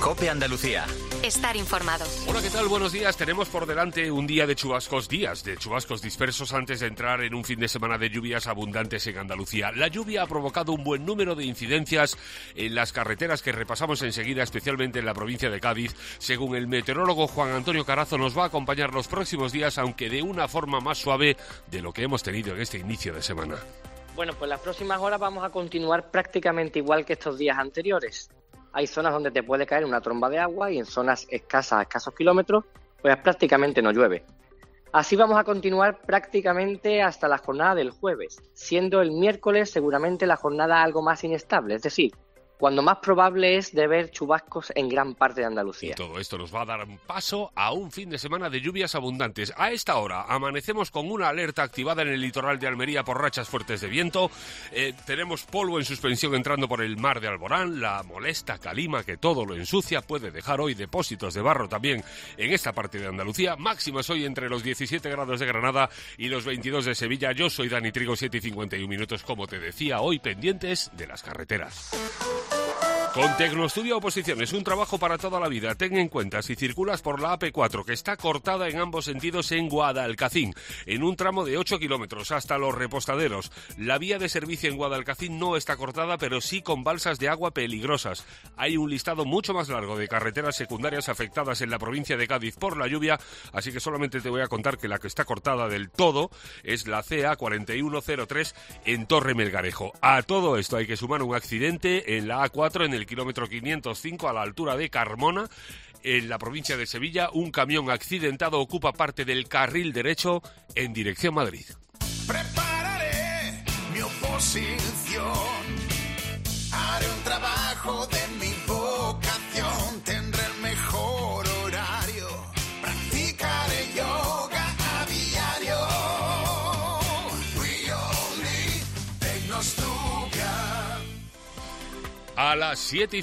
COPE Andalucía. Estar informado. Hola, ¿qué tal? Buenos días. Tenemos por delante un día de chubascos, días de chubascos dispersos antes de entrar en un fin de semana de lluvias abundantes en Andalucía. La lluvia ha provocado un buen número de incidencias en las carreteras que repasamos enseguida, especialmente en la provincia de Cádiz. Según el meteorólogo Juan Antonio Carazo, nos va a acompañar los próximos días, aunque de una forma más suave de lo que hemos tenido en este inicio de semana. Bueno, pues las próximas horas vamos a continuar prácticamente igual que estos días anteriores. Hay zonas donde te puede caer una tromba de agua y en zonas escasas, a escasos kilómetros, pues prácticamente no llueve. Así vamos a continuar prácticamente hasta la jornada del jueves, siendo el miércoles seguramente la jornada algo más inestable, es decir, cuando más probable es de ver chubascos en gran parte de Andalucía. Y todo esto nos va a dar un paso a un fin de semana de lluvias abundantes. A esta hora amanecemos con una alerta activada en el litoral de Almería por rachas fuertes de viento. Tenemos polvo en suspensión entrando por el mar de Alborán. La molesta calima que todo lo ensucia puede dejar hoy depósitos de barro también en esta parte de Andalucía. Máximas hoy entre los 17 grados de Granada y los 22 de Sevilla. Yo soy Dani Trigo, 7:51, como te decía, hoy pendientes de las carreteras. Con Tecnostudio Oposiciones, un trabajo para toda la vida. Ten en cuenta, si circulas por la AP4, que está cortada en ambos sentidos en Guadalcacín, en un tramo de 8 kilómetros hasta Los Repostaderos. La vía de servicio en Guadalcacín no está cortada, pero sí con balsas de agua peligrosas. Hay un listado mucho más largo de carreteras secundarias afectadas en la provincia de Cádiz por la lluvia, así que solamente te voy a contar que la que está cortada del todo es la CA 4103 en Torre Melgarejo. A todo esto hay que sumar un accidente en la A4 en el kilómetro 505 a la altura de Carmona. En la provincia de Sevilla, un camión accidentado ocupa parte del carril derecho en dirección Madrid. Prepararé mi oposición, haré un trabajo de mi vocación, tendré el mejor horario, practicaré yoga a diario. We all need Tecnostudio. A las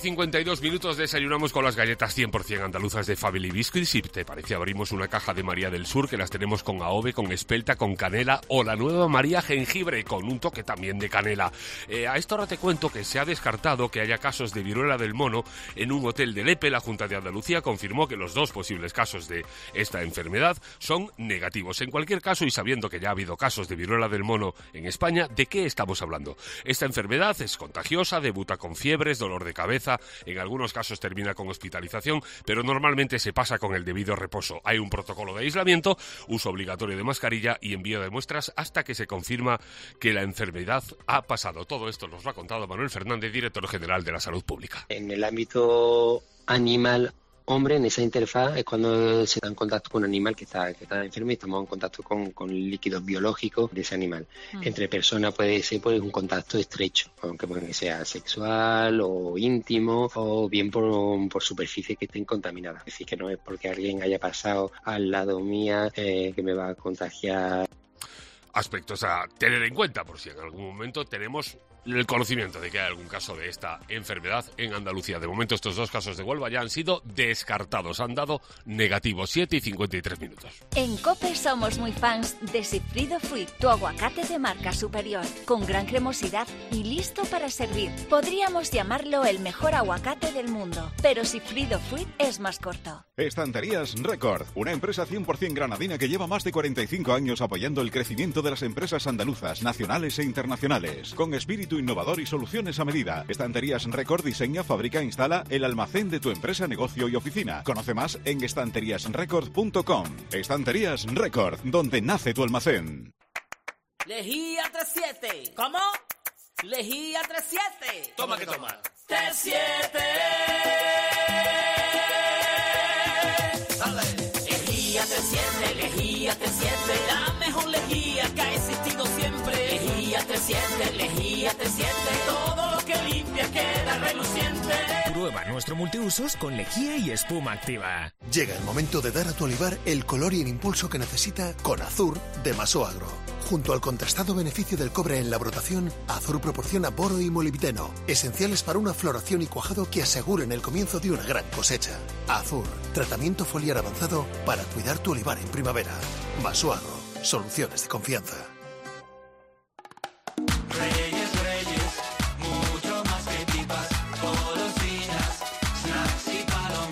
7:52 desayunamos con las galletas 100% andaluzas de Family Biscuits. Si te parece, abrimos una caja de María del Sur, que las tenemos con AOVE, con espelta, con canela, o la nueva María Jengibre, con un toque también de canela. A esta hora te cuento que se ha descartado que haya casos de viruela del mono en un hotel de Lepe. La Junta de Andalucía confirmó que los 2 posibles casos de esta enfermedad son negativos. En cualquier caso, y sabiendo que ya ha habido casos de viruela del mono en España, ¿de qué estamos hablando? Esta enfermedad es contagiosa, debuta con fiebre, dolor de cabeza, en algunos casos termina con hospitalización, pero normalmente se pasa con el debido reposo. Hay un protocolo de aislamiento, uso obligatorio de mascarilla y envío de muestras hasta que se confirma que la enfermedad ha pasado. Todo esto nos lo ha contado Manuel Fernández, director general de la Salud Pública. En el ámbito animal, hombre, en esa interfaz es cuando se da en contacto con un animal que está enfermo y estamos en contacto con líquidos biológicos de ese animal. Entre personas puede ser un contacto estrecho, aunque sea sexual o íntimo, o bien por superficie que estén contaminadas. Es decir, que no es porque alguien haya pasado al lado mía que me va a contagiar. Aspectos a tener en cuenta por si en algún momento tenemos el conocimiento de que hay algún caso de esta enfermedad en Andalucía. De momento estos 2 casos de Huelva ya han sido descartados, han dado negativos. 7:53. En COPE somos muy fans de Sigfrido Fruit, tu aguacate de marca superior, con gran cremosidad y listo para servir. Podríamos llamarlo el mejor aguacate del mundo, pero Sigfrido Fruit es más corto. Estanterías Record, una empresa 100% granadina que lleva más de 45 años apoyando el crecimiento de las empresas andaluzas, nacionales e internacionales, con espíritu innovador y soluciones a medida. Estanterías Record diseña, fabrica e instala el almacén de tu empresa, negocio y oficina. Conoce más en estanteriasrecord.com. Estanterías Record, donde nace tu almacén. Lejía 37. ¿Cómo? Lejía 37. Toma que toma. 37. Lejía 37, Lejía 37, la mejor lejía que ha existido siempre. Lejía 37, Lejía 37, todo lo que limpia queda reluciente. Prueba nuestro multiusos con lejía y espuma activa. Llega el momento de dar a tu olivar el color y el impulso que necesita con Azur de Masoagro. Junto al contrastado beneficio del cobre en la brotación, Azur proporciona boro y molibdeno, esenciales para una floración y cuajado que aseguren el comienzo de una gran cosecha. Azur, tratamiento foliar avanzado para cuidar tu olivar en primavera. Masoagro, soluciones de confianza. Mucho más que pipas, golosinas, snacks y palomitas.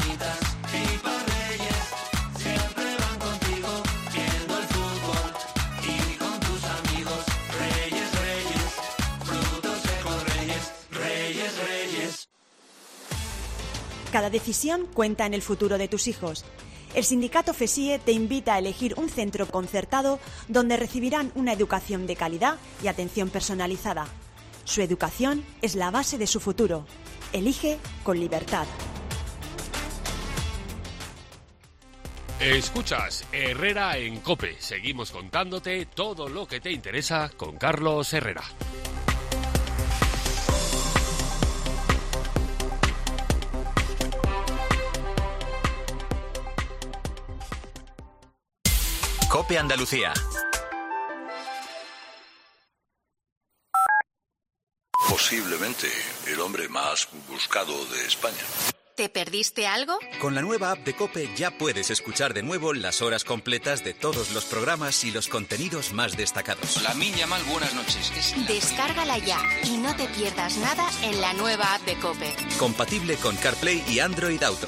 Cada decisión cuenta en el futuro de tus hijos. El sindicato FESIE te invita a elegir un centro concertado donde recibirán una educación de calidad y atención personalizada. Su educación es la base de su futuro. Elige con libertad. Escuchas Herrera en COPE. Seguimos contándote todo lo que te interesa con Carlos Herrera. COPE Andalucía. Posiblemente el hombre más buscado de España. ¿Te perdiste algo? Con la nueva app de COPE ya puedes escuchar de nuevo las horas completas de todos los programas y los contenidos más destacados. La Minya Mal, buenas noches. Descárgala ya y no te pierdas nada en la nueva app de COPE. Compatible con CarPlay y Android Auto.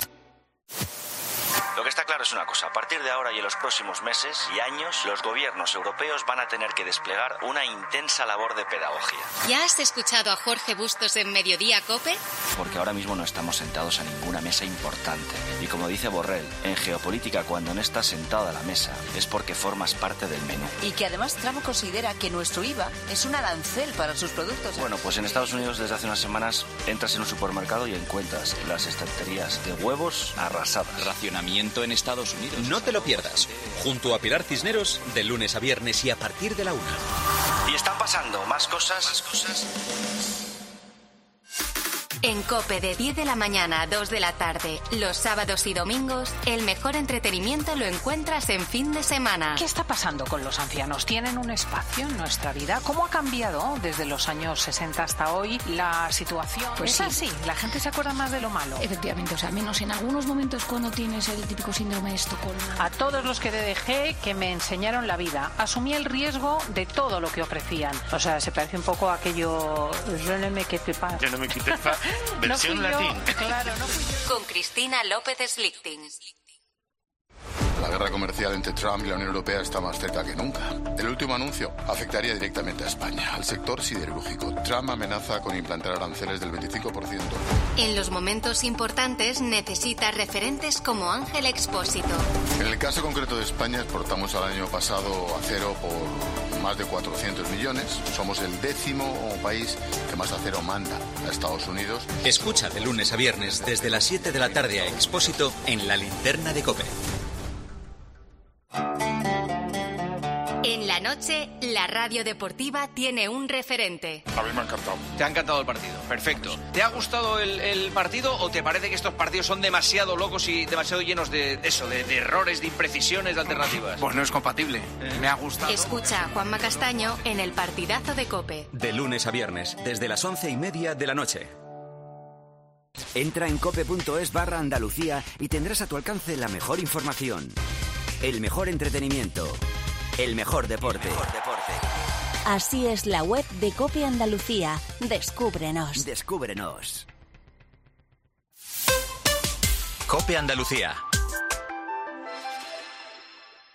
Lo que está claro es una cosa, a partir de ahora y en los próximos meses y años, los gobiernos europeos van a tener que desplegar una intensa labor de pedagogía. ¿Ya has escuchado a Jorge Bustos en Mediodía COPE? Porque ahora mismo no estamos sentados a ninguna mesa importante. Y como dice Borrell, en geopolítica cuando no estás sentado a la mesa es porque formas parte del menú. Y que además Trump considera que nuestro IVA es un arancel para sus productos. Bueno, pues en Estados Unidos desde hace unas semanas entras en un supermercado y encuentras las estanterías de huevos arrasadas. Racionamiento en Estados Unidos. No te lo pierdas. Junto a Pilar Cisneros, de lunes a viernes y a partir de la 1. Y están pasando más cosas. En COPE de 10 de la mañana a 2 de la tarde, los sábados y domingos, el mejor entretenimiento lo encuentras en fin de semana. ¿Qué está pasando con los ancianos? ¿Tienen un espacio en nuestra vida? ¿Cómo ha cambiado desde los años 60 hasta hoy la situación? Pues es así, la gente se acuerda más de lo malo. Efectivamente, o sea, menos en algunos momentos cuando tienes el típico síndrome de Estocolmo. A todos los que DDG que me enseñaron la vida, asumí el riesgo de todo lo que ofrecían. O sea, se parece un poco a aquello... Je ne me quitte pas. Je ne me quitte pas. Versión latín. Claro, no fui yo. Con Cristina López Slichting. La guerra comercial entre Trump y la Unión Europea está más cerca que nunca. El último anuncio afectaría directamente a España, al sector siderúrgico. Trump amenaza con implantar aranceles del 25%. En los momentos importantes necesita referentes como Ángel Expósito. En el caso concreto de España, exportamos al año pasado acero por más de 400 millones. Somos el 10º país que más acero manda a Estados Unidos. Escucha de lunes a viernes desde las 7 de la tarde a Expósito en la linterna de COPE. En la noche, la radio deportiva tiene un referente. A mí me ha encantado. Te ha encantado el partido, perfecto. ¿Te ha gustado el partido o te parece que estos partidos son demasiado locos y demasiado llenos de errores, de imprecisiones, de alternativas? Pues no es compatible. Me ha gustado. Escucha a Juanma Castaño en el partidazo de COPE. De lunes a viernes, desde las 11:30 de la noche. Entra en cope.es/Andalucía y tendrás a tu alcance la mejor información, el mejor entretenimiento, el mejor deporte. Así es la web de COPE Andalucía. Descúbrenos. Descúbrenos. COPE Andalucía.